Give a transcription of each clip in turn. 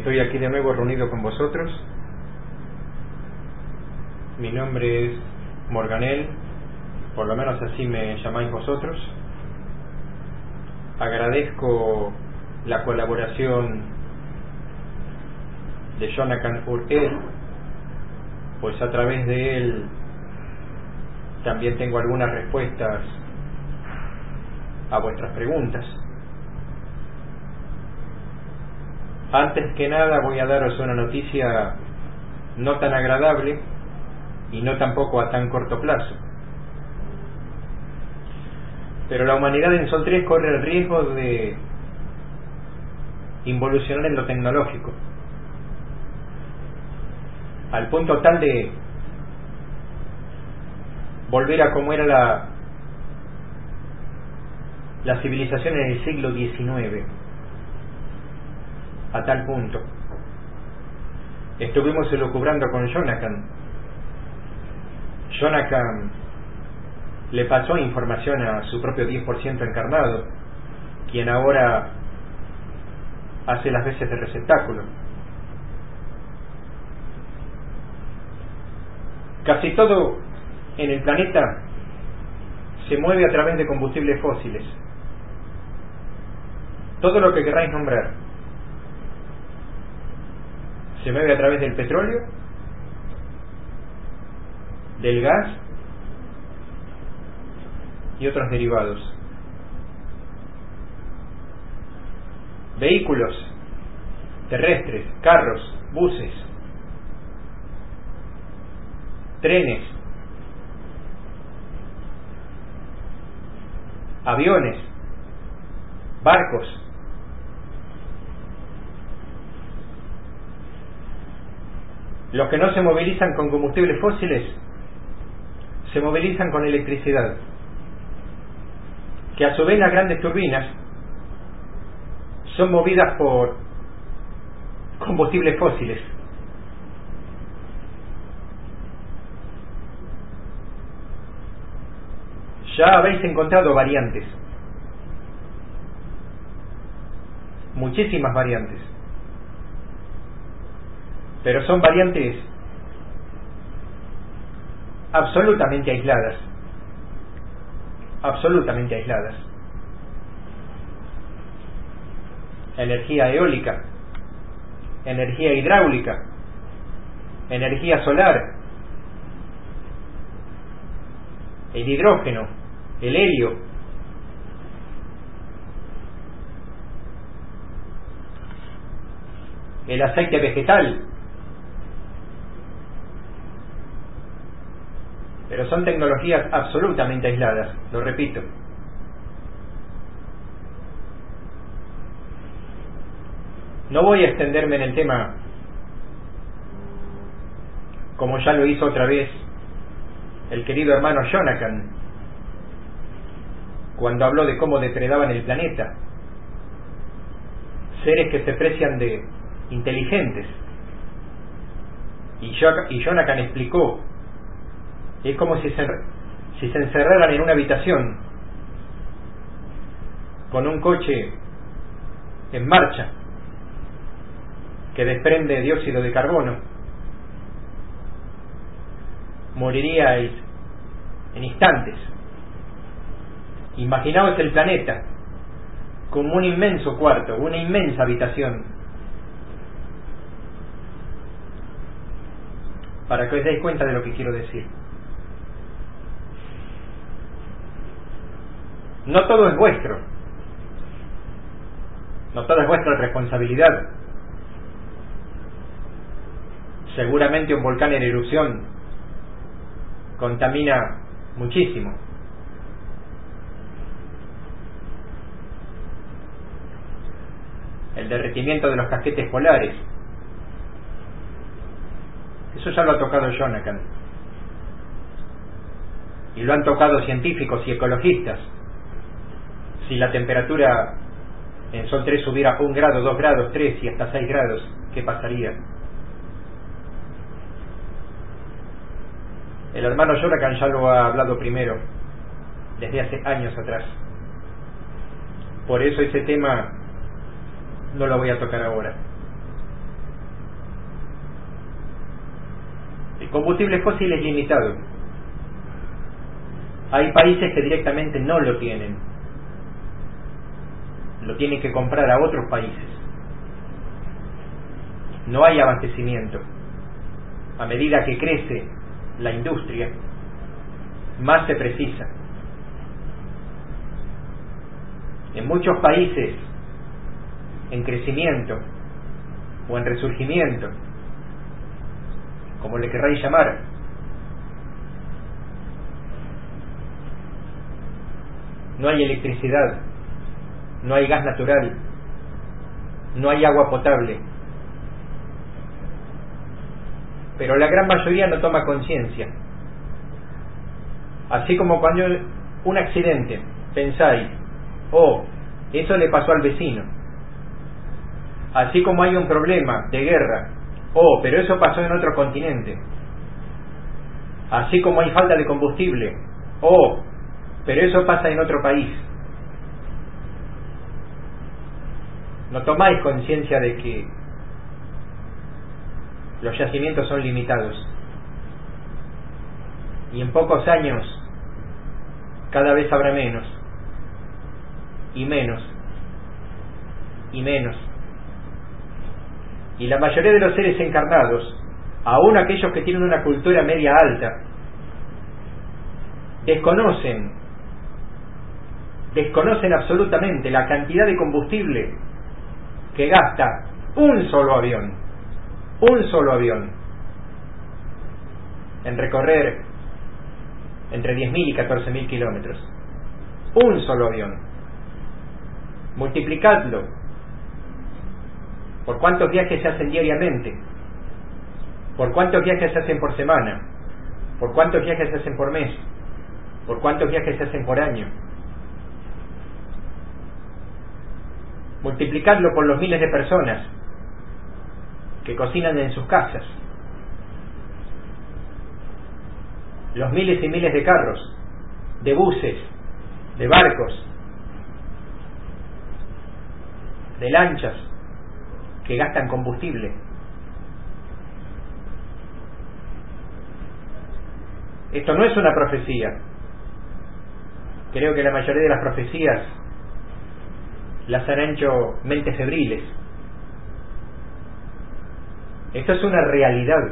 Estoy aquí de nuevo reunido con vosotros. Mi nombre es Morganel, por lo menos así me llamáis vosotros. Agradezco la colaboración de Jonathan Urkel, pues a través de él también tengo algunas respuestas a vuestras preguntas. Antes que nada voy a daros una noticia no tan agradable y no tampoco a tan corto plazo. Pero la humanidad en Sol 3 corre el riesgo de involucionar en lo tecnológico, al punto tal de volver a como era la civilización en el siglo XIX. A tal punto estuvimos elucubrando con Jonathan. Jonathan le pasó información a su propio 10% encarnado, quien ahora hace las veces de receptáculo. Casi todo en el planeta se mueve a través de combustibles fósiles. Todo lo que queráis nombrar se mueve a través del petróleo, del gas y otros derivados. Vehículos terrestres, carros, buses, trenes, aviones, barcos. Los que no se movilizan con combustibles fósiles se movilizan con electricidad, que a su vez las grandes turbinas son movidas por combustibles fósiles. Ya habéis encontrado variantes, muchísimas variantes, pero son variantes absolutamente aisladas, absolutamente aisladas. Energía eólica, energía hidráulica, energía solar, el hidrógeno, el helio, el aceite vegetal. Pero son tecnologías absolutamente aisladas, lo repito. No voy a extenderme en el tema como ya lo hizo otra vez el querido hermano Jonathan, cuando habló de cómo depredaban el planeta. Seres que se precian de inteligentes. Y Jonathan explicó: es como si se encerraran en una habitación con un coche en marcha que desprende dióxido de carbono. Moriríais en instantes. Imaginaos el planeta como un inmenso cuarto, una inmensa habitación, para que os deis cuenta de lo que quiero decir. No todo es vuestro, no todo es vuestra responsabilidad. Seguramente un volcán en erupción contamina muchísimo. El derretimiento de los casquetes polares, eso ya lo ha tocado Jonathan, y lo han tocado científicos y ecologistas. Si la temperatura en Sol 3 subiera 1 grado, 2 grados, 3 y hasta 6 grados, ¿qué pasaría? El hermano Jonathan ya lo ha hablado primero, desde hace años atrás. Por eso ese tema no lo voy a tocar ahora. El combustible fósil es limitado. Hay países que directamente no lo tienen. Lo tienen que comprar a otros países. No hay abastecimiento. A medida que crece la industria, más se precisa. En muchos países en crecimiento o en resurgimiento, como le querráis llamar, no hay electricidad, no hay gas natural, no hay agua potable. Pero la gran mayoría no toma conciencia. Así como cuando un accidente, pensáis, oh, eso le pasó al vecino. Así como hay un problema de guerra, oh, pero eso pasó en otro continente. Así como hay falta de combustible, oh, pero eso pasa en otro país. No tomáis conciencia de que los yacimientos son limitados y en pocos años cada vez habrá menos y menos y menos, y la mayoría de los seres encarnados, aun aquellos que tienen una cultura media alta, desconocen absolutamente la cantidad de combustible que gasta un solo avión en recorrer entre 10.000 y 14.000 kilómetros. Un solo avión. Multiplicadlo por cuántos viajes se hacen diariamente, por cuántos viajes se hacen por semana, por cuántos viajes se hacen por mes, por cuántos viajes se hacen por año. Multiplicadlo por los miles de personas que cocinan en sus casas, los miles y miles de carros, de buses, de barcos, de lanchas que gastan combustible. Esto no es una profecía. Creo que la mayoría de las profecías las han hecho mentes febriles. Esto es una realidad.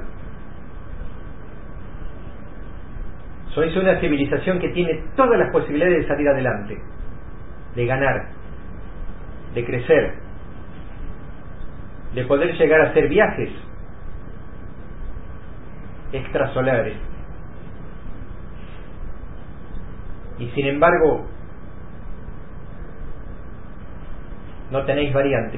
Sois una civilización que tiene todas las posibilidades de salir adelante, de ganar, de crecer, de poder llegar a hacer viajes extrasolares. Y sin embargo, no tenéis variantes.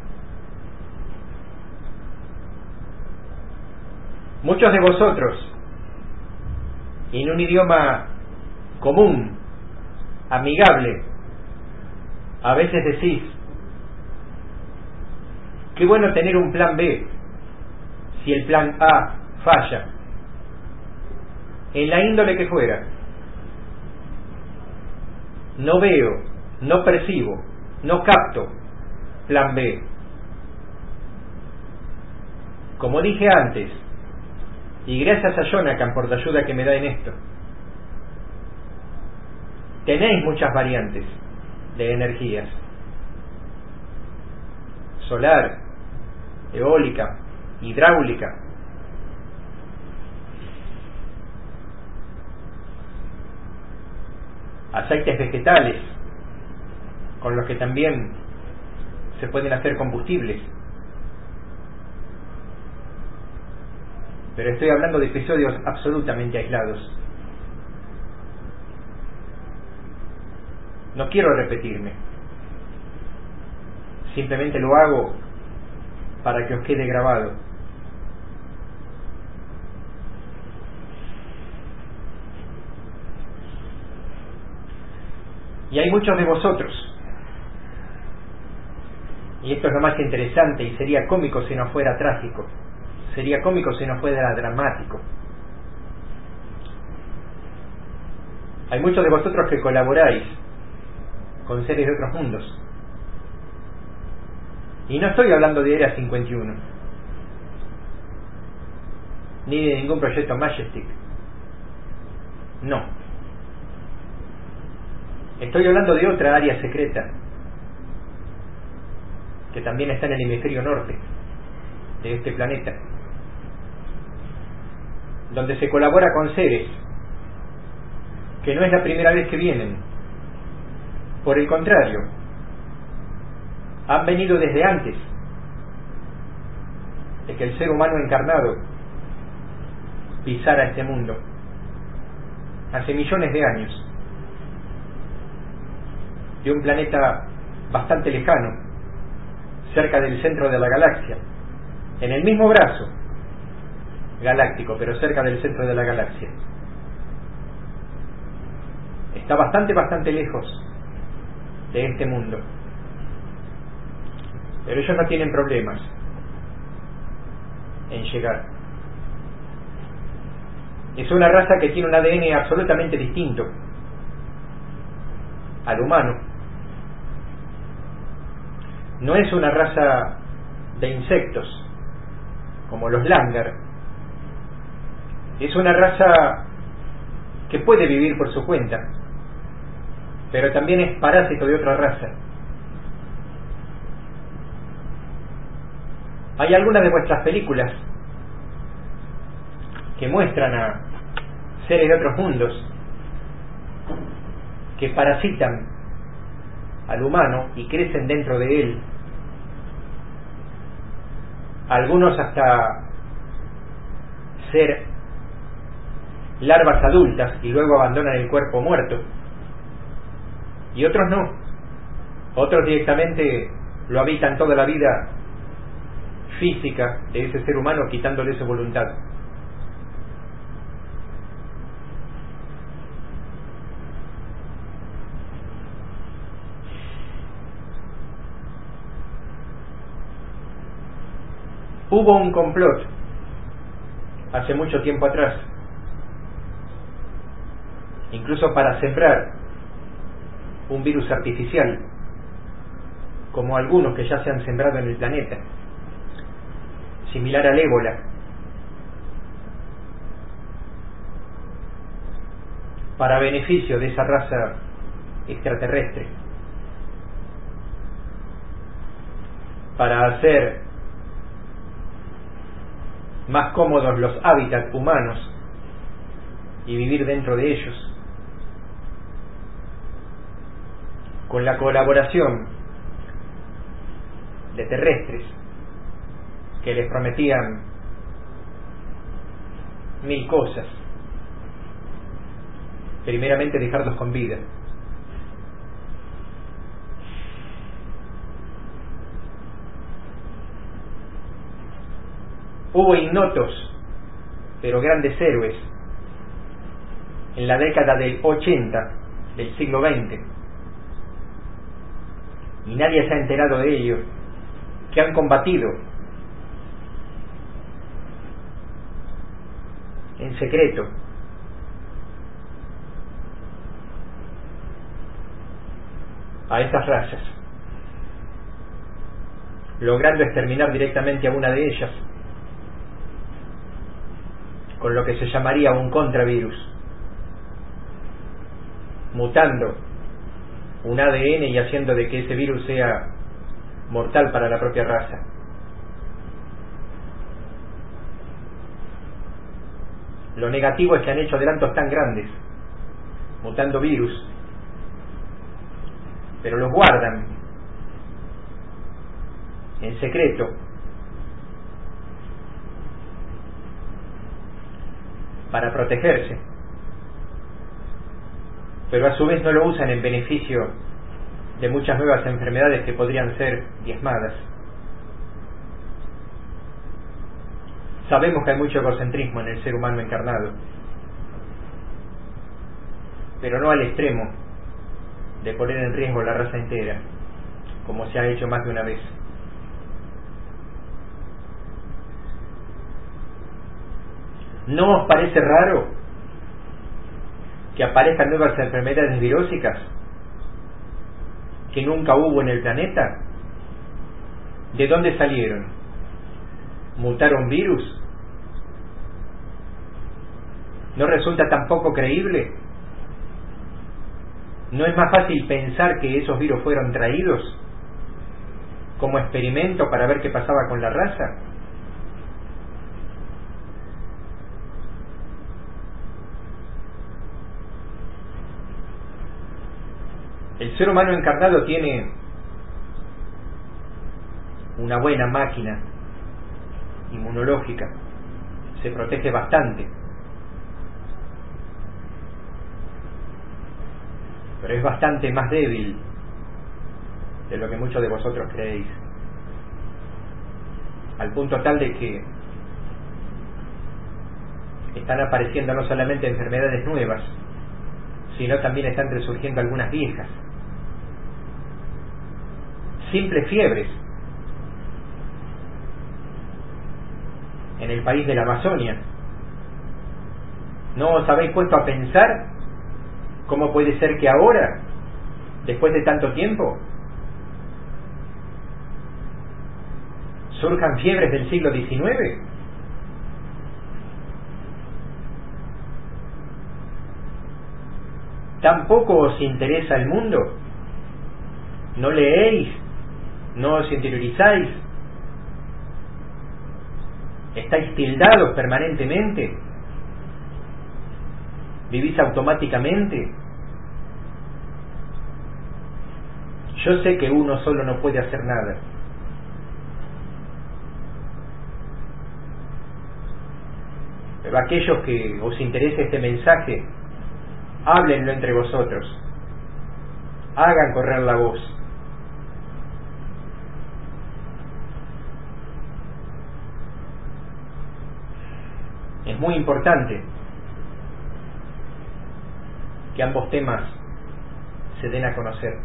Muchos de vosotros, en un idioma común, amigable, a veces decís, qué bueno tener un plan B si el plan A falla, en la índole que fuera. No veo, no percibo, no capto plan B. Como dije antes, y gracias a Jonathan por la ayuda que me da en esto, tenéis muchas variantes de energías: solar, eólica, hidráulica. Aceites vegetales, con los que también se pueden hacer combustibles. Pero estoy hablando de episodios absolutamente aislados. No quiero repetirme. Simplemente lo hago para que os quede grabado. Y hay muchos de vosotros, y esto es lo más interesante, y sería cómico si no fuera trágico, sería cómico si no fuera dramático. Hay muchos de vosotros que colaboráis con seres de otros mundos. Y no estoy hablando de Era 51. ni de ningún proyecto Majestic. No. Estoy hablando de otra área secreta que también está en el hemisferio norte de este planeta, donde se colabora con seres que no es la primera vez que vienen. Por el contrario, han venido desde antes de que el ser humano encarnado pisara este mundo, hace millones de años, de un planeta bastante lejano, cerca del centro de la galaxia, en el mismo brazo galáctico, pero cerca del centro de la galaxia. Está bastante lejos de este mundo, pero ellos no tienen problemas en llegar. Es una raza que tiene un ADN absolutamente distinto al humano. No es una raza de insectos como los Langar. Es una raza que puede vivir por su cuenta, pero también es parásito de otra raza. Hay algunas de vuestras películas que muestran a seres de otros mundos que parasitan al humano y crecen dentro de él, algunos hasta ser larvas adultas y luego abandonan el cuerpo muerto, y otros no, otros directamente lo habitan toda la vida física de ese ser humano, quitándole su voluntad. Hubo un complot hace mucho tiempo atrás, incluso para sembrar un virus artificial, como algunos que ya se han sembrado en el planeta, similar al ébola, para beneficio de esa raza extraterrestre, para hacer más cómodos los hábitats humanos y vivir dentro de ellos, con la colaboración de terrestres que les prometían 1000 cosas. Primeramente, dejarlos con vida. Hubo ignotos, pero grandes héroes, en la década del 80 del siglo XX, y nadie se ha enterado de ello, que han combatido en secreto a estas razas, logrando exterminar directamente a una de ellas con lo que se llamaría un contravirus, mutando un ADN y haciendo de que ese virus sea mortal para la propia raza. Lo negativo es que han hecho adelantos tan grandes, mutando virus, pero los guardan en secreto para protegerse, pero a su vez no lo usan en beneficio de muchas nuevas enfermedades que podrían ser diezmadas. Sabemos que hay mucho egocentrismo en el ser humano encarnado, pero no al extremo de poner en riesgo la raza entera, como se ha hecho más de una vez. ¿No os parece raro que aparezcan nuevas enfermedades virósicas que nunca hubo en el planeta? ¿De dónde salieron? ¿Mutaron virus? ¿No resulta tampoco creíble? ¿No es más fácil pensar que esos virus fueron traídos como experimento para ver qué pasaba con la raza? El ser humano encarnado tiene una buena máquina inmunológica, se protege bastante, pero es bastante más débil de lo que muchos de vosotros creéis, al punto tal de que están apareciendo no solamente enfermedades nuevas, sino también están resurgiendo algunas viejas, simples fiebres. En el país de la Amazonia, ¿no os habéis puesto a pensar cómo puede ser que ahora, después de tanto tiempo, surjan fiebres del siglo XIX? ¿Tampoco os interesa el mundo? ¿No leéis? ¿No os interiorizáis? ¿Estáis tildados permanentemente? ¿Vivís automáticamente? Yo sé que uno solo no puede hacer nada. Pero aquellos que os interese este mensaje, háblenlo entre vosotros. Hagan correr la voz. Es muy importante que ambos temas se den a conocer.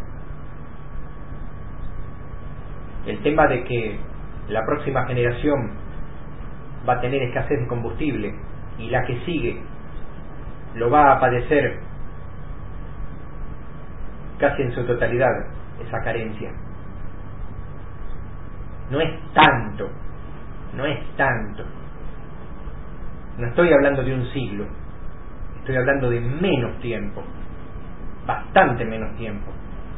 El tema de que la próxima generación va a tener escasez de combustible y la que sigue lo va a padecer casi en su totalidad, esa carencia. No es tanto. No estoy hablando de un siglo, estoy hablando de menos tiempo, bastante menos tiempo.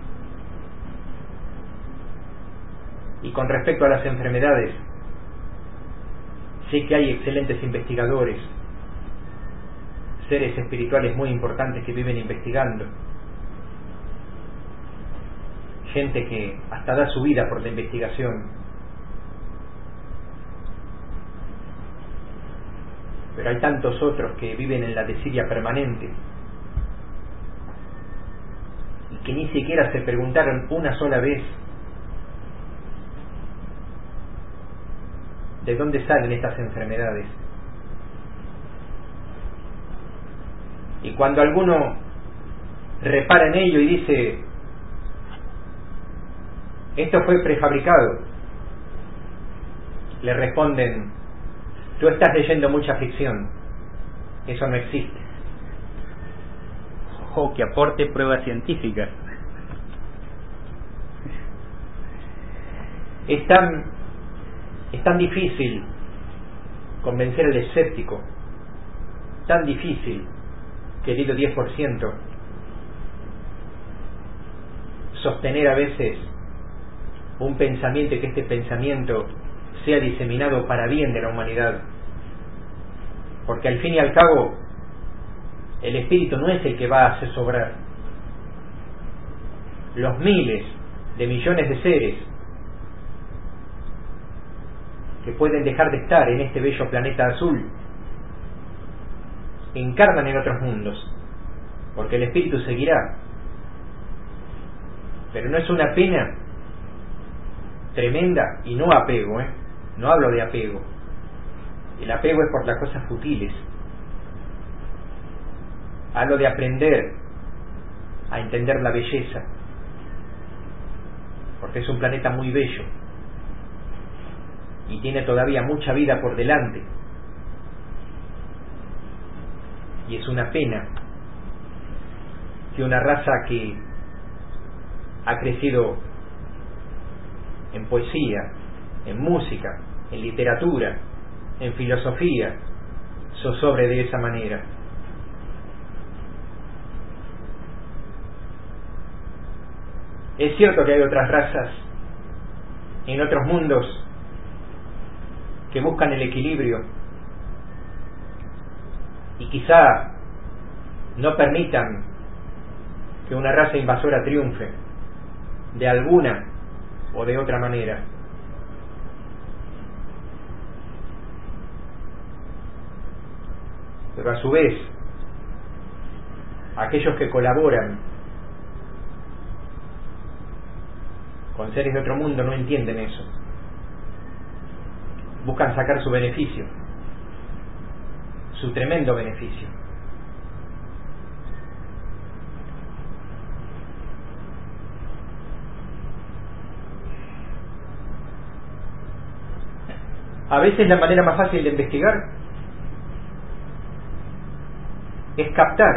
Y con respecto a las enfermedades, sé que hay excelentes investigadores, seres espirituales muy importantes que viven investigando, gente que hasta da su vida por la investigación. Pero hay tantos otros que viven en la desidia permanente y que ni siquiera se preguntaron una sola vez de dónde salen estas enfermedades. Y cuando alguno repara en ello y dice, esto fue prefabricado, le responden, tú estás leyendo mucha ficción, eso no existe. Ojo, que aporte pruebas científicas. Es tan difícil convencer al escéptico, tan difícil, querido 10%, sostener a veces un pensamiento y que este pensamiento sea diseminado para bien de la humanidad, porque al fin y al cabo el espíritu no es el que va a hacer sobrar. Los miles de millones de seres que pueden dejar de estar en este bello planeta azul encarnan en otros mundos, porque el espíritu seguirá. Pero no es una pena tremenda, y no apego, no hablo de apego. El apego es por las cosas futiles. Hablo de aprender a entender la belleza, porque es un planeta muy bello y tiene todavía mucha vida por delante, y es una pena que una raza que ha crecido en poesía, en música, en literatura, en filosofía, zozobre de esa manera. Es cierto que hay otras razas en otros mundos que buscan el equilibrio y quizá no permitan que una raza invasora triunfe de alguna o de otra manera. Pero a su vez, aquellos que colaboran con seres de otro mundo no entienden eso. Buscan sacar su beneficio, su tremendo beneficio. A veces la manera más fácil de investigar es captar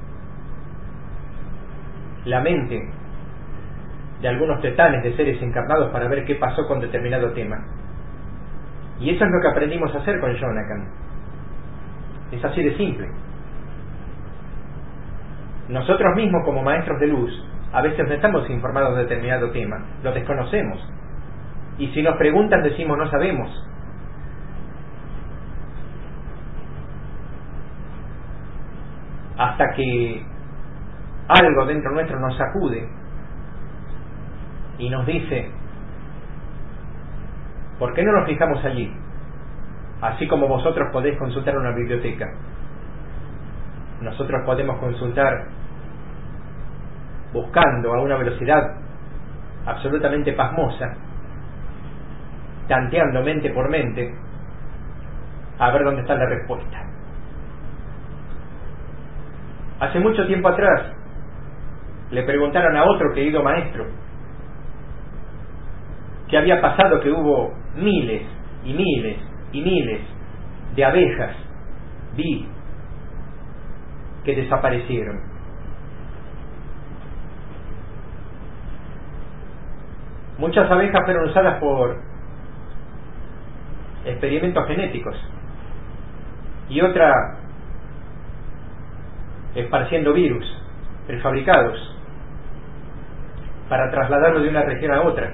la mente de algunos titanes de seres encarnados para ver qué pasó con determinado tema. Y eso es lo que aprendimos a hacer con Jonathan. Es así de simple. Nosotros mismos, como maestros de luz, a veces no estamos informados de determinado tema, lo desconocemos. Y si nos preguntan, decimos no sabemos. Hasta que algo dentro nuestro nos sacude y nos dice: ¿por qué no nos fijamos allí? Así como vosotros podéis consultar una biblioteca, nosotros podemos consultar buscando a una velocidad absolutamente pasmosa, tanteando mente por mente, a ver dónde está la respuesta. Hace mucho tiempo atrás le preguntaron a otro querido maestro qué había pasado, que hubo miles y miles y miles de abejas que desaparecieron. Muchas abejas fueron usadas por experimentos genéticos y otra esparciendo virus prefabricados para trasladarlo de una región a otra.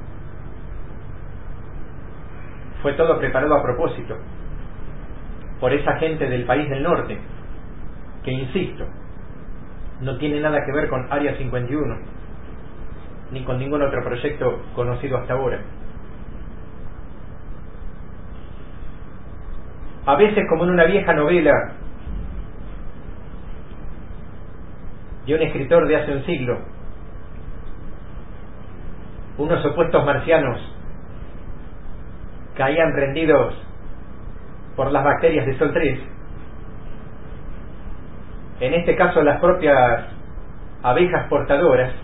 Fue todo preparado a propósito por esa gente del país del norte, que, insisto, no tiene nada que ver con Área 51 ni con ningún otro proyecto conocido hasta ahora. A veces, como en una vieja novela de un escritor de hace un siglo, unos supuestos marcianos caían rendidos por las bacterias de Sol 3. En este caso, las propias abejas portadoras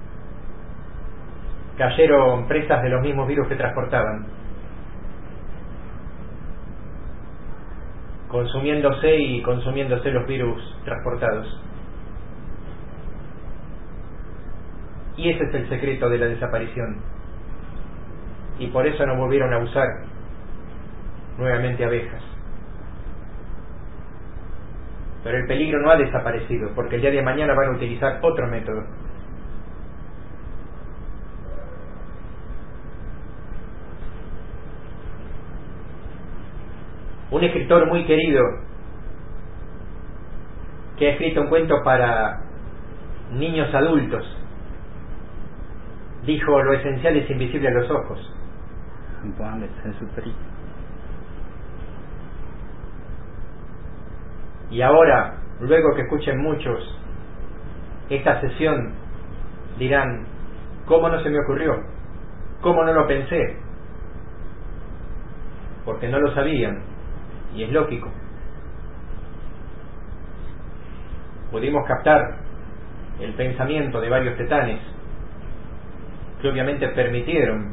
cayeron presas de los mismos virus que transportaban, consumiéndose los virus transportados. Y ese es el secreto de la desaparición. Y por eso no volvieron a usar nuevamente abejas. Pero el peligro no ha desaparecido, porque el día de mañana van a utilizar otro método. Un escritor muy querido, que ha escrito un cuento para niños adultos, dijo: lo esencial es invisible a los ojos. Y ahora, luego que escuchen muchos esta sesión, dirán: ¿cómo no se me ocurrió? ¿Cómo no lo pensé? Porque no lo sabían, y es lógico. Pudimos captar el pensamiento de varios titanes que obviamente permitieron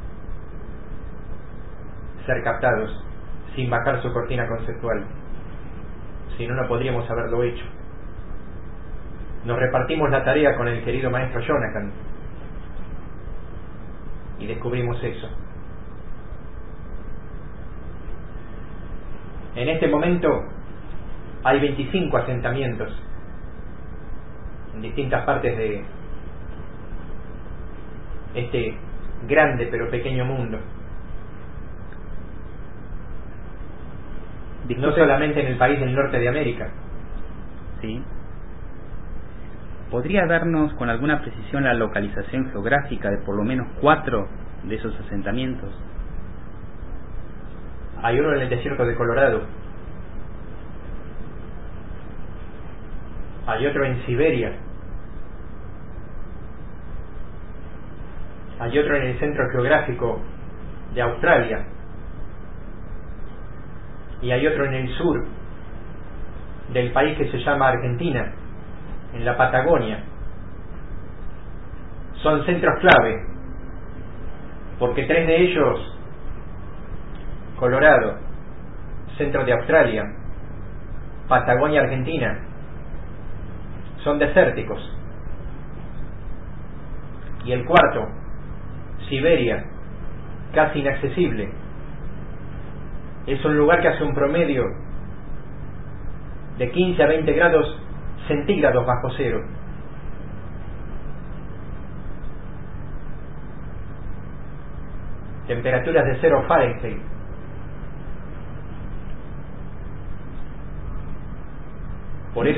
ser captados sin bajar su cortina conceptual. Si no, no podríamos haberlo hecho. Nos repartimos la tarea con el querido maestro Jonathan y descubrimos eso. En este momento hay 25 asentamientos en distintas partes este grande pero pequeño mundo. No solamente en el país del norte de América. Sí. ¿Podría darnos con alguna precisión la localización geográfica de por lo menos 4 de esos asentamientos? Hay uno en el desierto de Colorado. Hay otro en Siberia. Hay otro en el centro geográfico de Australia. Y hay otro en el sur del país que se llama Argentina, en la Patagonia. Son centros clave, porque 3 de ellos, Colorado, centro de Australia, Patagonia, Argentina, son desérticos. Y el cuarto, Siberia, casi inaccesible. Es un lugar que hace un promedio de 15 a 20 grados centígrados bajo cero. Temperaturas de 0 Fahrenheit. Por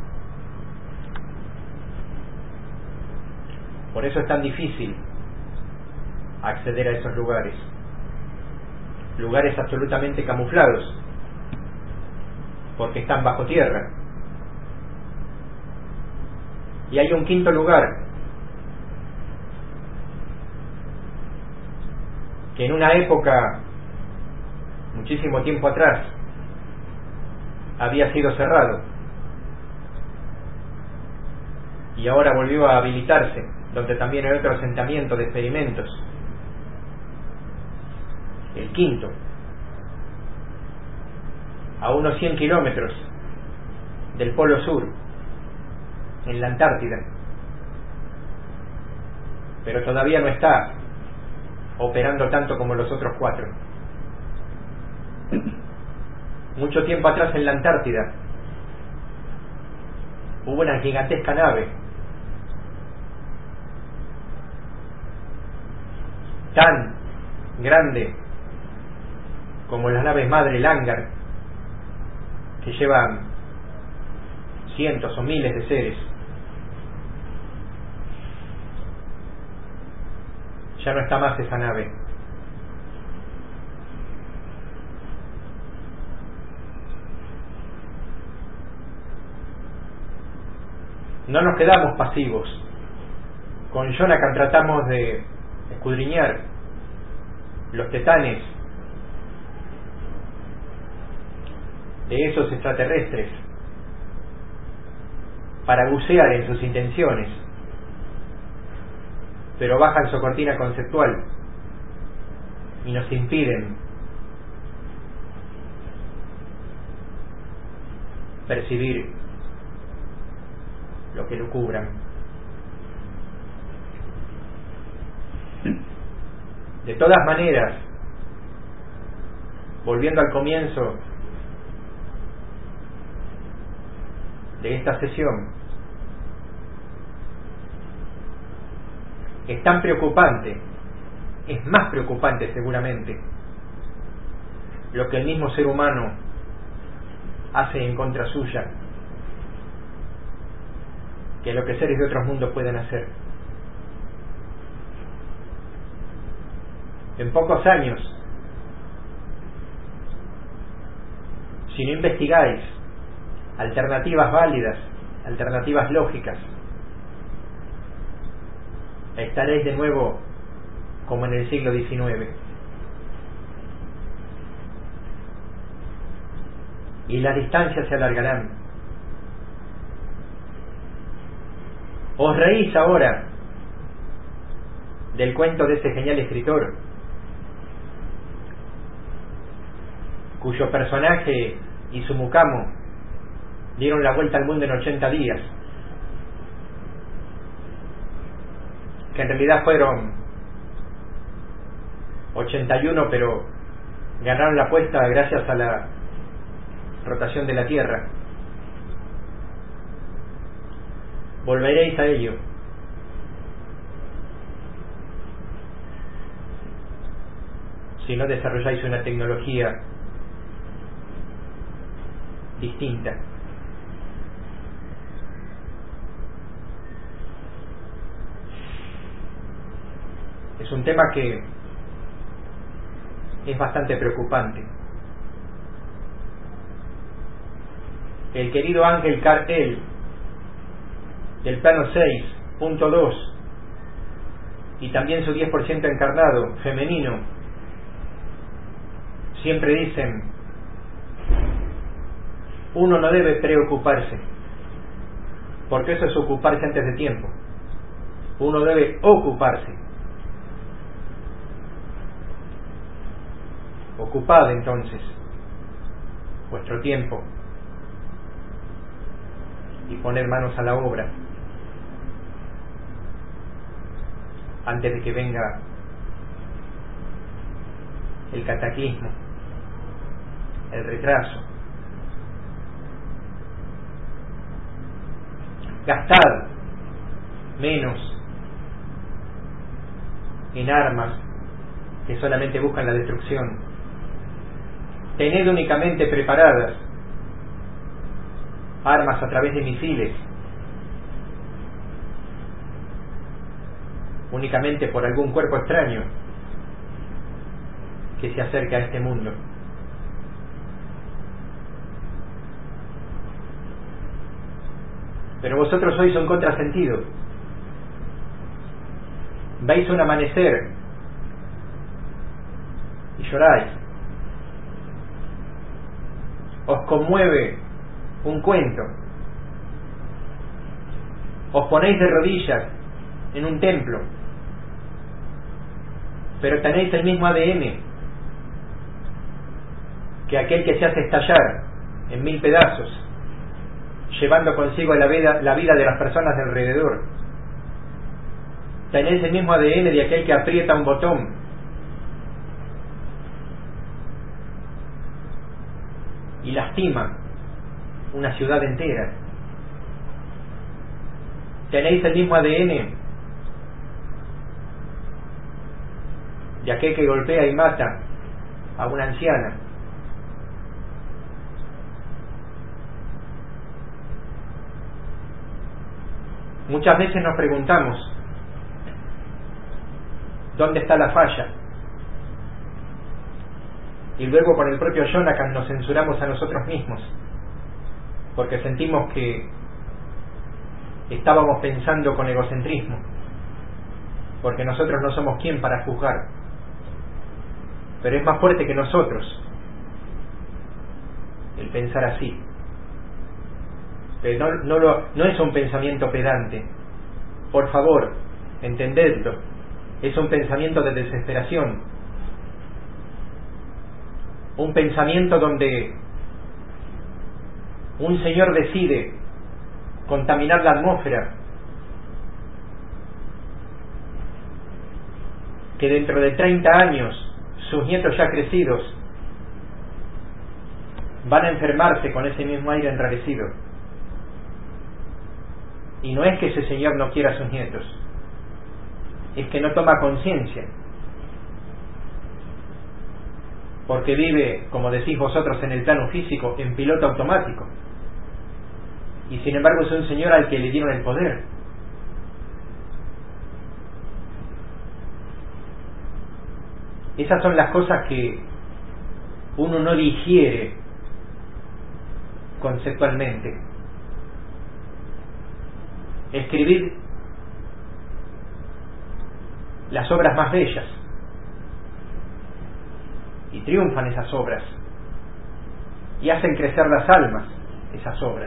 eso es tan difícil acceder a esos lugares. Lugares absolutamente camuflados, porque están bajo tierra. Y hay un quinto lugar, que en una época, muchísimo tiempo atrás, había sido cerrado, y ahora volvió a habilitarse, donde también hay otro asentamiento de experimentos. El quinto, a unos 100 kilómetros del Polo Sur, en la Antártida, pero todavía no está operando tanto como los otros 4. Mucho tiempo atrás en la Antártida hubo una gigantesca nave, tan grande como las naves madre Langar, que llevan cientos o miles de seres. Ya no está más esa nave. No nos quedamos pasivos. Con Jonathan tratamos de escudriñar los tetanes de esos extraterrestres para bucear en sus intenciones, pero bajan su cortina conceptual y nos impiden percibir lo que lucubran. De todas maneras, volviendo al comienzo de esta sesión, es tan preocupante, es más preocupante seguramente, lo que el mismo ser humano hace en contra suya, que lo que seres de otros mundos pueden hacer. En pocos años, si no investigáis alternativas válidas, alternativas lógicas, estaréis de nuevo como en el siglo XIX. Y las distancias se alargarán. Os reís ahora del cuento de ese genial escritor, cuyo personaje y su mucamo dieron la vuelta al mundo en 80 días, que en realidad fueron 81, pero ganaron la apuesta gracias a la rotación de la Tierra. Volveréis a ello. si no desarrolláis una tecnología distinta. Es un tema que es bastante preocupante. El querido Ángel Cartel, del plano 6.2, y también su 10% encarnado, femenino, siempre dicen: uno no debe preocuparse, porque eso es ocuparse antes de tiempo. Uno debe ocuparse. Ocupad entonces vuestro tiempo y poner manos a la obra antes de que venga el cataclismo, el retraso. Gastad menos en armas que solamente buscan la destrucción. Tened únicamente preparadas armas a través de misiles, únicamente por algún cuerpo extraño que se acerca a este mundo. Pero vosotros sois un contrasentido. Veis un amanecer y lloráis. Os conmueve un cuento. Os ponéis de rodillas en un templo, pero tenéis el mismo ADN que aquel que se hace estallar en 1000 pedazos, llevando consigo la vida de las personas de alrededor. Tenéis el mismo ADN de aquel que aprieta un botón y lastima una ciudad entera. Tenéis el mismo ADN de aquel que golpea y mata a una anciana. Muchas veces nos preguntamos: ¿dónde está la falla? Y luego con el propio Jonathan nos censuramos a nosotros mismos, porque sentimos que estábamos pensando con egocentrismo, porque nosotros no somos quien para juzgar, pero es más fuerte que nosotros el pensar así. Pero no es un pensamiento pedante, por favor, entendedlo. Es un pensamiento de desesperación, un pensamiento donde un señor decide contaminar la atmósfera, que dentro de 30 años sus nietos ya crecidos van a enfermarse con ese mismo aire enrarecido. Y no es que ese señor no quiera a sus nietos, es que no toma conciencia, porque vive, como decís vosotros, en el plano físico, en piloto automático, y sin embargo es un señor al que le dieron el poder. Esas son las cosas que uno no digiere conceptualmente. Escribir las obras más bellas, y triunfan esas obras, y hacen crecer las almas esas obras.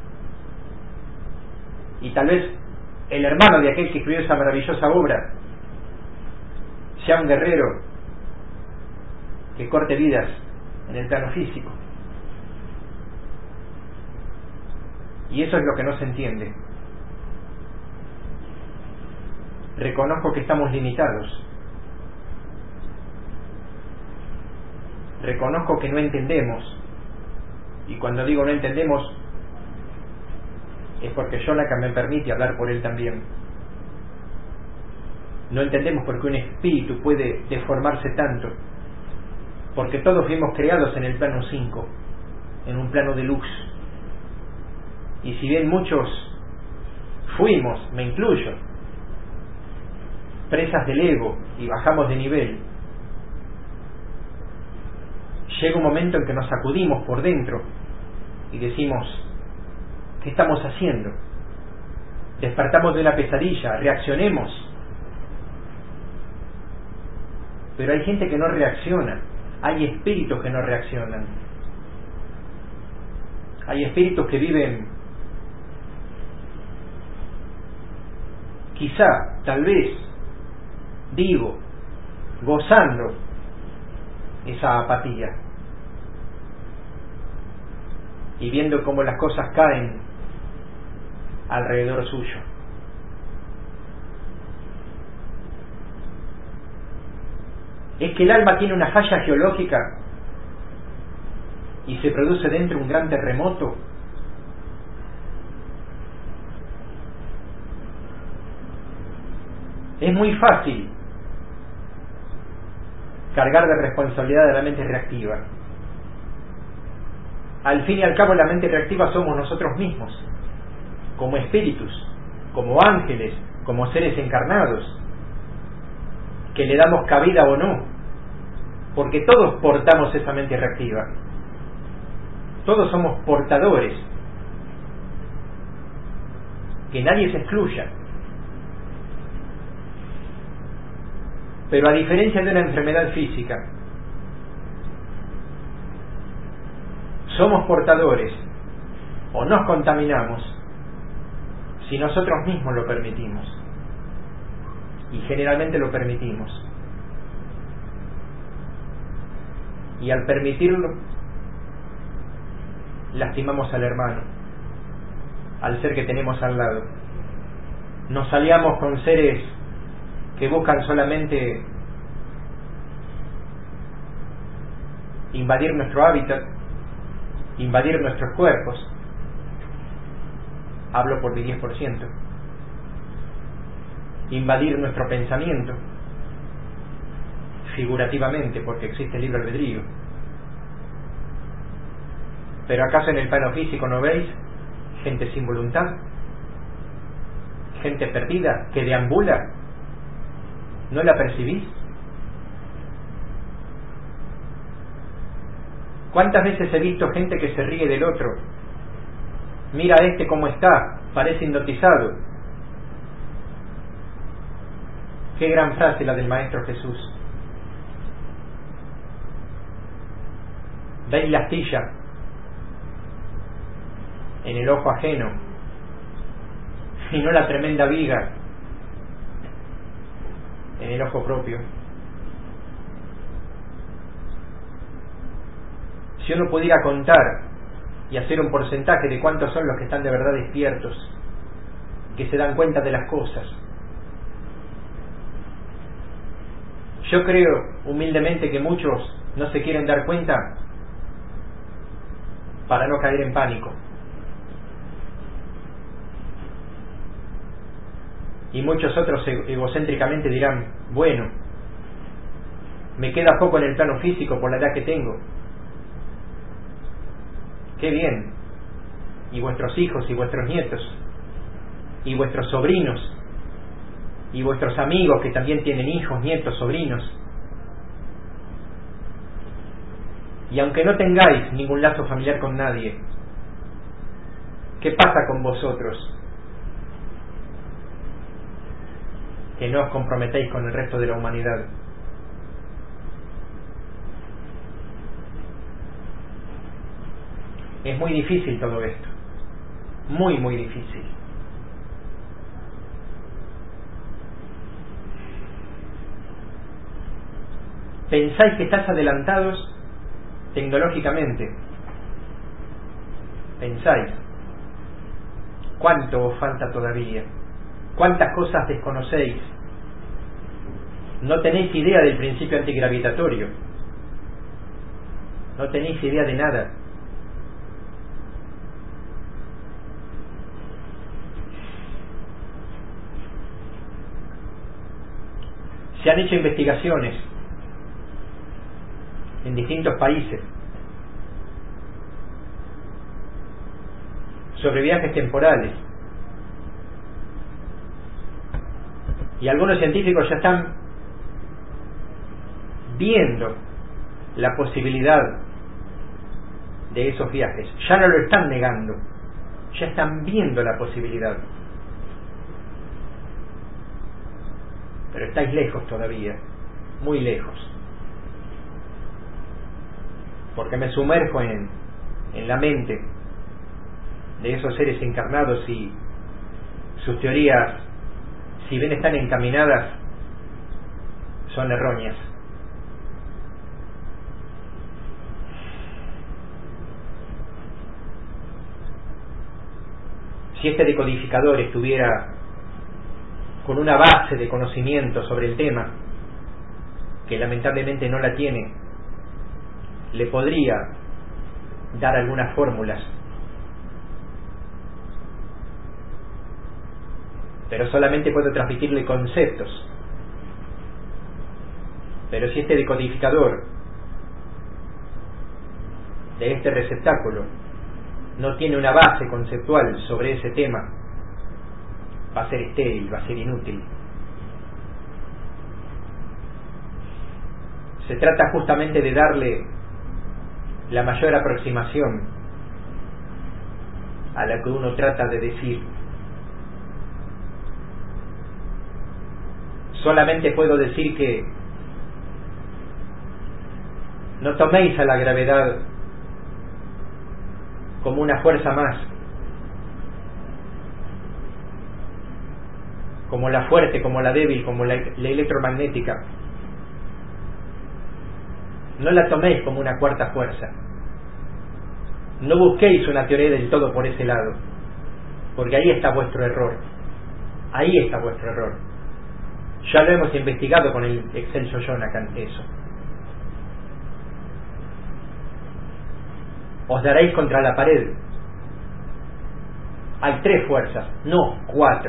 Y tal vez el hermano de aquel que escribió esa maravillosa obra sea un guerrero que corte vidas en el plano físico. Y eso es lo que no se entiende. Reconozco que estamos limitados. Reconozco que no entendemos. Y cuando digo no entendemos, es porque Jonathan me permite hablar por él también. No entendemos por qué un espíritu puede deformarse tanto porque todos fuimos creados en el plano 5, en un plano de luz. Y si bien muchos fuimos, me incluyo, presas del ego y bajamos de nivel, llega un momento en que nos sacudimos por dentro y decimos, ¿qué estamos haciendo? Despertamos de una pesadilla, reaccionemos. Pero hay gente que no reacciona, hay espíritus que no reaccionan, hay espíritus que viven, quizá, tal vez, digo, gozando esa apatía y viendo cómo las cosas caen alrededor suyo. Es que el alma tiene una falla geológica y se produce dentro un gran terremoto. Es muy fácil cargar de responsabilidad de la mente reactiva. Al fin y al cabo, la mente reactiva somos nosotros mismos, como espíritus, como ángeles, como seres encarnados, que le damos cabida o no, porque todos portamos esa mente reactiva, todos somos portadores, que nadie se excluya. Pero a diferencia de una enfermedad física, somos portadores o nos contaminamos si nosotros mismos lo permitimos, y generalmente lo permitimos, y al permitirlo lastimamos al hermano, al ser que tenemos al lado. Nos aliamos con seres que buscan solamente invadir nuestro hábitat, invadir nuestros cuerpos. Hablo por mi 10%. Invadir nuestro pensamiento, figurativamente, porque existe el libre albedrío. Pero ¿acaso en el plano físico no veis gente sin voluntad? Gente perdida, que deambula. ¿No la percibís? ¿Cuántas veces he visto gente que se ríe del otro? Mira a este cómo está, parece hipnotizado. Qué gran frase la del Maestro Jesús. ¿Veis la astilla en el ojo ajeno y no la tremenda viga en el ojo propio? Si uno pudiera contar y hacer un porcentaje de cuántos son los que están de verdad despiertos, que se dan cuenta de las cosas, yo creo humildemente que muchos no se quieren dar cuenta para no caer en pánico. Y muchos otros egocéntricamente dirán, bueno, me queda poco en el plano físico por la edad que tengo. ¡Qué bien! Y vuestros hijos y vuestros nietos, y vuestros sobrinos, y vuestros amigos que también tienen hijos, nietos, sobrinos. Y aunque no tengáis ningún lazo familiar con nadie, ¿qué pasa con vosotros? Que no os comprometéis con el resto de la humanidad. Es muy difícil todo esto, muy muy difícil. Pensáis que estáis adelantados tecnológicamente. Pensáis, ¿cuánto os falta todavía? ¿Cuántas cosas desconocéis? No tenéis idea del principio antigravitatorio. No tenéis idea de nada. Se han hecho investigaciones en distintos países sobre viajes temporales, y algunos científicos ya están viendo la posibilidad de esos viajes, ya no lo están negando, ya están viendo la posibilidad. Pero estáis lejos todavía, muy lejos, porque me sumerjo en la mente de esos seres encarnados y sus teorías, si bien están encaminadas, son erróneas. Si este decodificador estuviera con una base de conocimiento sobre el tema, que lamentablemente no la tiene, le podría dar algunas fórmulas, pero solamente puedo transmitirle conceptos. Pero si este decodificador de este receptáculo no tiene una base conceptual sobre ese tema, va a ser estéril, va a ser inútil. Se trata justamente de darle la mayor aproximación a la que uno trata de decir. Solamente puedo decir que no toméis a la gravedad como una fuerza más, como la fuerte, como la débil, como la electromagnética. No la toméis como una cuarta fuerza. No busquéis una teoría del todo por ese lado, porque ahí está vuestro error. Ahí está vuestro error. Ya lo hemos investigado con el excelso Jonathan, eso. Os daréis contra la pared. Hay 3 fuerzas, no 4.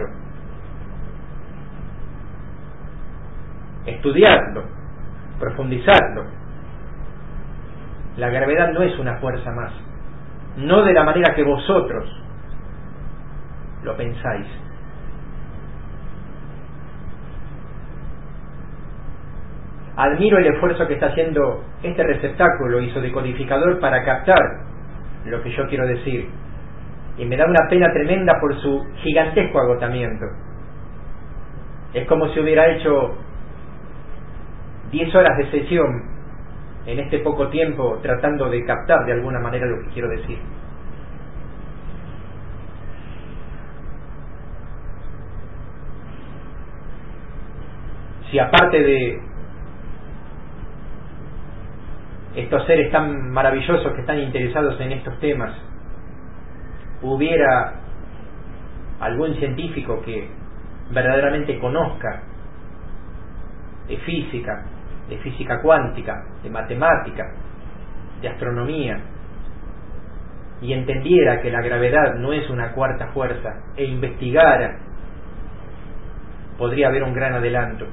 Estudiadlo, profundizadlo. La gravedad no es una fuerza más, no de la manera que vosotros lo pensáis. Admiro el esfuerzo que está haciendo este receptáculo y su decodificador para captar lo que yo quiero decir, y me da una pena tremenda por su gigantesco agotamiento. Es como si hubiera hecho 10 horas de sesión en este poco tiempo tratando de captar de alguna manera lo que quiero decir. Si aparte de estos seres tan maravillosos que están interesados en estos temas, hubiera algún científico que verdaderamente conozca de física cuántica, de matemática, de astronomía, y entendiera que la gravedad no es una cuarta fuerza e investigara, podría haber un gran adelanto.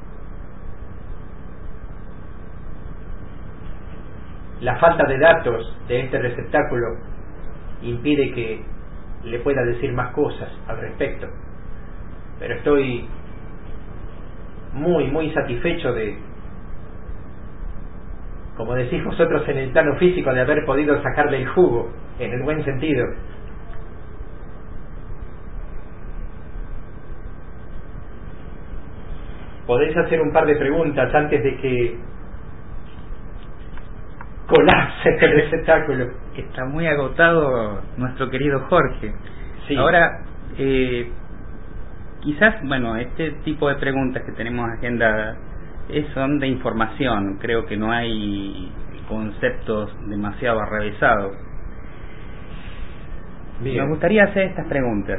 La falta de datos de este receptáculo impide que le pueda decir más cosas al respecto, pero estoy muy satisfecho de, como decís vosotros en el plano físico, de haber podido sacarle el jugo, en el buen sentido. Podéis hacer un par de preguntas antes de que colapse este receptáculo. Está muy agotado nuestro querido Jorge. Sí. Ahora, quizás, bueno, este tipo de preguntas que tenemos agendadas son de información. Creo que no hay conceptos demasiado arravesados. Bien. Me gustaría hacer estas preguntas,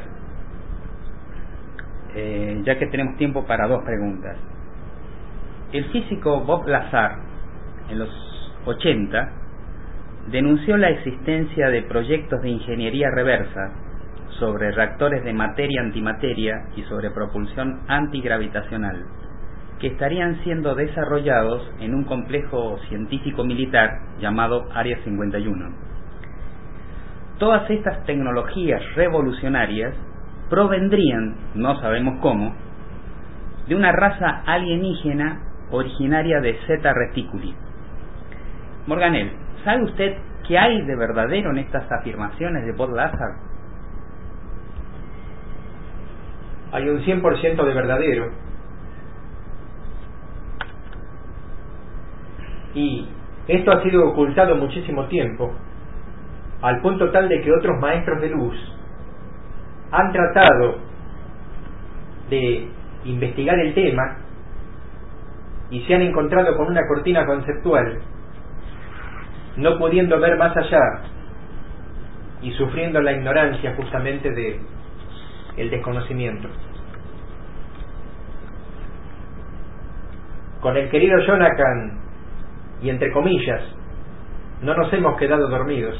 ya que tenemos tiempo para 2 preguntas. El físico Bob Lazar, en los 80, denunció la existencia de proyectos de ingeniería reversa sobre reactores de materia-antimateria y sobre propulsión antigravitacional. que estarían siendo desarrollados en un complejo científico militar llamado Área 51. Todas estas tecnologías revolucionarias provendrían, no sabemos cómo, de una raza alienígena originaria de Zeta Reticuli. Morganell, ¿sabe usted qué hay de verdadero en estas afirmaciones de Bob Lazar? Hay un 100% de verdadero. Y esto ha sido ocultado muchísimo tiempo, al punto tal de que otros maestros de luz han tratado de investigar el tema y se han encontrado con una cortina conceptual, no pudiendo ver más allá y sufriendo la ignorancia justamente de el desconocimiento. Con el querido Jonathan, y entre comillas, no nos hemos quedado dormidos.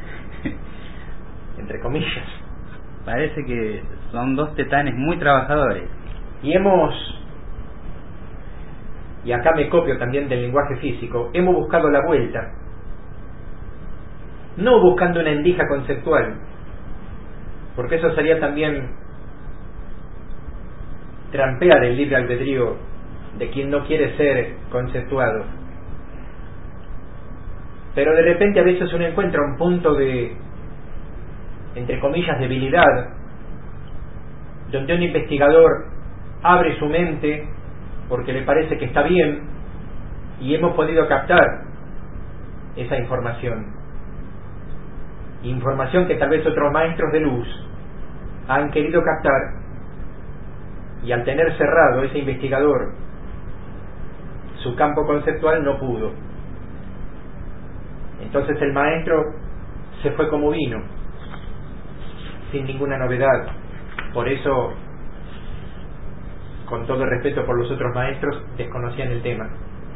Entre comillas. Parece que son dos tetanes muy trabajadores. Y acá me copio también del lenguaje físico, hemos buscado la vuelta, no buscando una endija conceptual, porque eso sería también trampear el libre albedrío de quien no quiere ser conceptuado. Pero de repente a veces uno encuentra un punto de, entre comillas, debilidad, donde un investigador abre su mente porque le parece que está bien, y hemos podido captar esa información que tal vez otros maestros de luz han querido captar, y al tener cerrado ese investigador su campo conceptual no pudo. Entonces el maestro se fue como vino, sin ninguna novedad. Por eso, con todo el respeto por los otros maestros, desconocían el tema.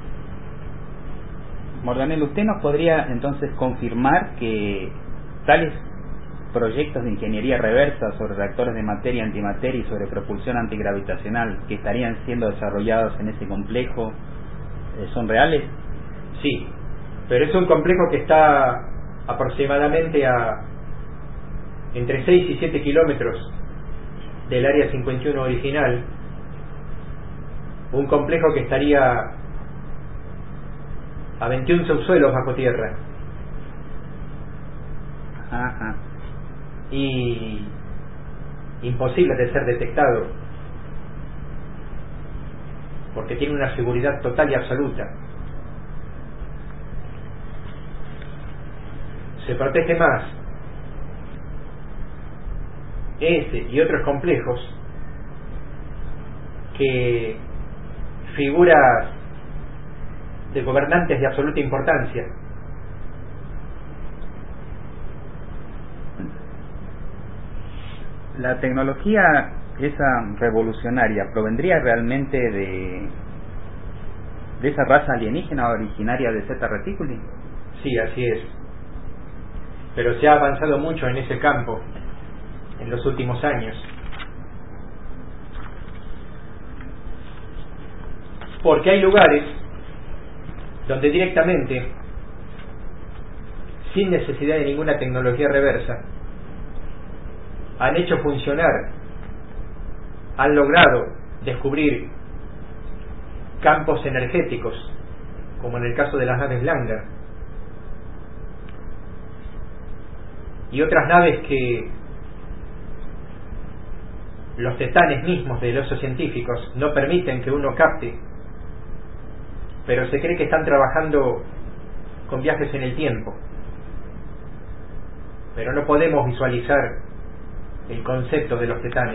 Morganell, ¿usted nos podría entonces confirmar que tales proyectos de ingeniería reversa sobre reactores de materia antimateria y sobre propulsión antigravitacional que estarían siendo desarrollados en ese complejo son reales? Sí, pero es un complejo que está aproximadamente a entre 6 y 7 kilómetros del Área 51 original, un complejo que estaría a 21 subsuelos bajo tierra. Ajá. Y imposible de ser detectado, porque tiene una seguridad total y absoluta. Se protege más ese y otros complejos que figuras de gobernantes de absoluta importancia. ¿La tecnología esa revolucionaria provendría realmente de esa raza alienígena originaria de Zeta Reticuli? Sí, así es. Pero se ha avanzado mucho en ese campo en los últimos años. Porque hay lugares donde directamente, sin necesidad de ninguna tecnología reversa, han hecho funcionar, han logrado descubrir campos energéticos, como en el caso de las naves Langer, y otras naves que los tetanes mismos de los científicos no permiten que uno capte, pero se cree que están trabajando con viajes en el tiempo, pero no podemos visualizar el concepto de los tetanes.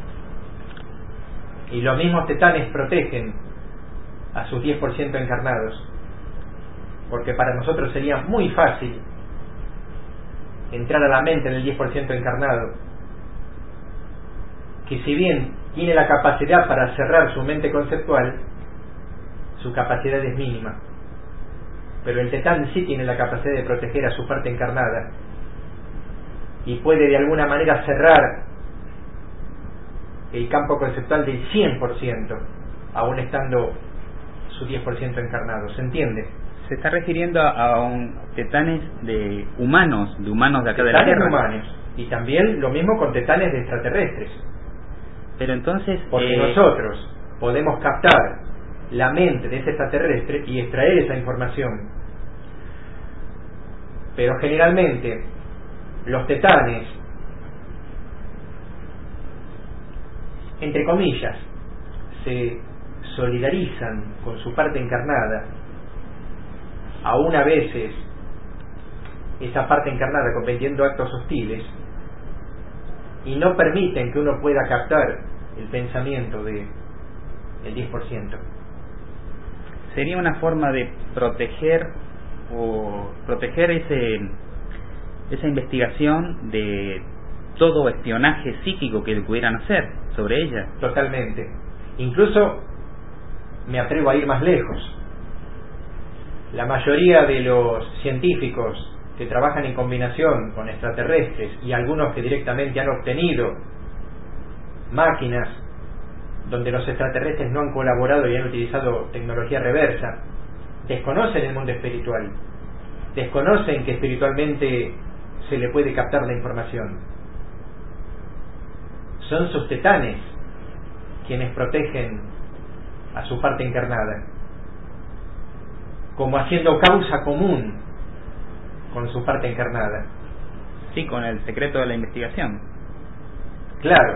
Y los mismos tetanes protegen a sus 10% encarnados, porque para nosotros sería muy fácil entrar a la mente del 10% encarnado, que si bien tiene la capacidad para cerrar su mente conceptual, su capacidad es mínima. Pero el tetán sí tiene la capacidad de proteger a su parte encarnada y puede de alguna manera cerrar el campo conceptual del 100%, aún estando su 10% encarnado. ¿Se entiende? Se está refiriendo a tetanes de humanos de acá de la Tetanes Tierra. humanos, y también lo mismo con tetanes de extraterrestres. Pero entonces... Porque nosotros podemos captar la mente de ese extraterrestre y extraer esa información. Pero generalmente los tetanes, entre comillas, se solidarizan con su parte encarnada, aún a veces esa parte encarnada cometiendo actos hostiles, y no permiten que uno pueda captar el pensamiento del 10%. Sería una forma de proteger esa investigación de todo espionaje psíquico que pudieran hacer sobre ella. Totalmente. Incluso me atrevo a ir más lejos. La mayoría de los científicos que trabajan en combinación con extraterrestres, y algunos que directamente han obtenido máquinas donde los extraterrestres no han colaborado y han utilizado tecnología reversa, desconocen el mundo espiritual, desconocen que espiritualmente se le puede captar la información. Son sus tetanes quienes protegen a su parte encarnada, como haciendo causa común con su parte encarnada. Sí, con el secreto de la investigación. Claro,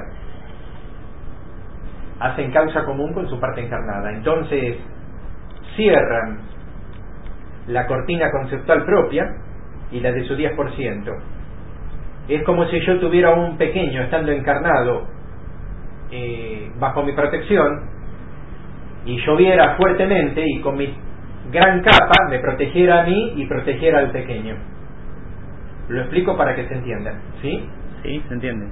hacen causa común con su parte encarnada. Entonces cierran la cortina conceptual propia y la de su 10%. Es como si yo tuviera un pequeño estando encarnado bajo mi protección, y lloviera fuertemente y con mi gran capa me protegiera a mí y protegiera al pequeño. Lo explico para que se entienda, ¿sí? Sí, se entiende.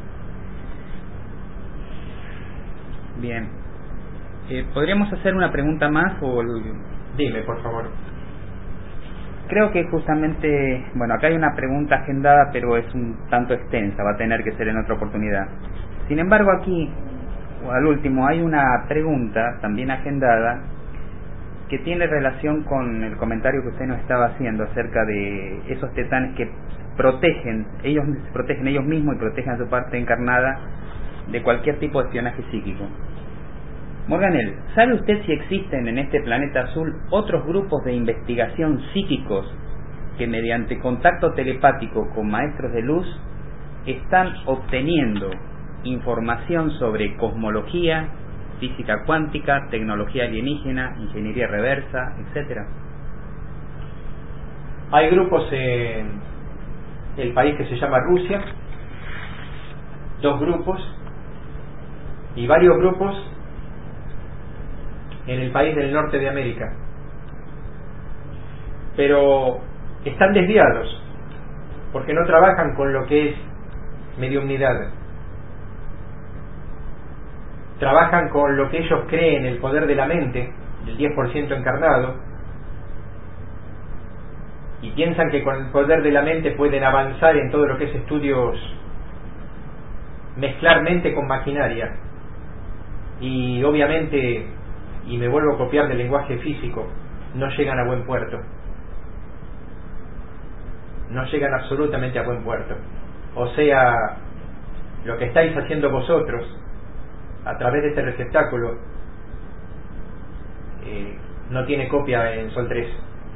Bien. ¿Podríamos hacer una pregunta más? Dime, por favor. Creo que justamente, bueno, acá hay una pregunta agendada, pero es un tanto extensa, va a tener que ser en otra oportunidad. Sin embargo, aquí, al último, hay una pregunta también agendada que tiene relación con el comentario que usted nos estaba haciendo acerca de esos tetanes que se protegen ellos mismos y protegen a su parte encarnada de cualquier tipo de espionaje psíquico. Morganel, ¿sabe usted si existen en este planeta azul otros grupos de investigación psíquicos que mediante contacto telepático con maestros de luz están obteniendo información sobre cosmología, física cuántica, tecnología alienígena, ingeniería reversa, etcétera? Hay grupos en el país que se llama Rusia, 2 grupos, y varios grupos en el país del norte de América, pero están desviados porque no trabajan con lo que es mediumnidad, trabajan con lo que ellos creen el poder de la mente, el 10% encarnado, y piensan que con el poder de la mente pueden avanzar en todo lo que es estudios, mezclar mente con maquinaria, y obviamente, y me vuelvo a copiar del lenguaje físico, no llegan a buen puerto, no llegan absolutamente a buen puerto. O sea, lo que estáis haciendo vosotros a través de este receptáculo no tiene copia en Sol 3.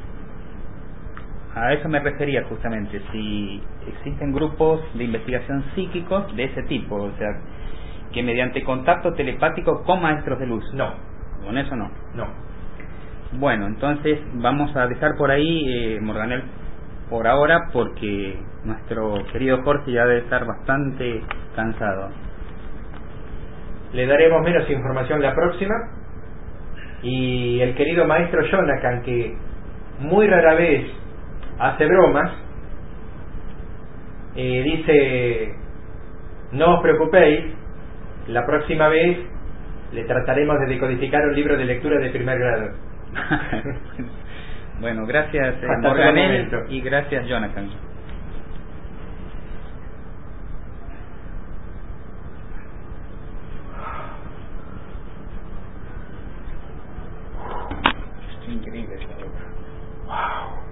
A eso me refería justamente, si existen grupos de investigación psíquicos de ese tipo, o sea, que mediante contacto telepático con maestros de luz. No. Con eso no. No. Bueno, entonces vamos a dejar por ahí, Morganel, por ahora, porque nuestro querido Jorge ya debe estar bastante cansado. Le daremos menos información la próxima, y el querido maestro Jonathan, que muy rara vez hace bromas, dice: no os preocupéis, la próxima vez le trataremos de decodificar un libro de lectura de primer grado. Bueno, gracias Morganel, y gracias Jonathan. Increíble esta obra. ¡Wow!